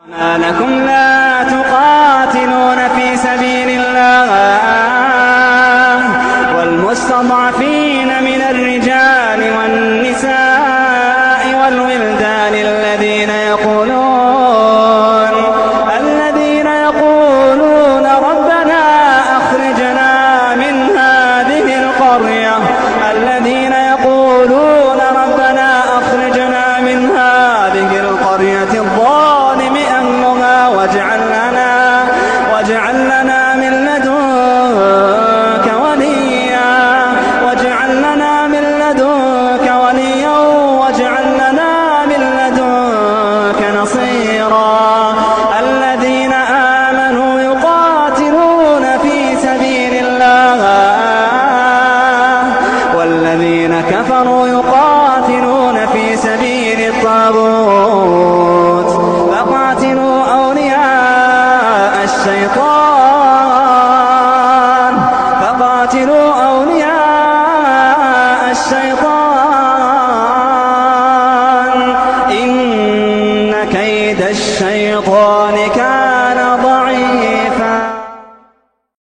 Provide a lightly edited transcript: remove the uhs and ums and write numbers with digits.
ما لكم لا تقاتلون في سبيل الله والمستضعفين من الرجال والنساء والولدان الذين يقولون ربنا أخرجنا من هذه القرية الظالم أهلها واجعل لنا من لدنك وليا واجعل لنا من لدنك نصيرا. الذين آمنوا يقاتلون في سبيل الله والذين كفروا يقاتلون في سبيل الطاغوت فقاتلوا أولياء الشيطان إن كيد الشيطان كان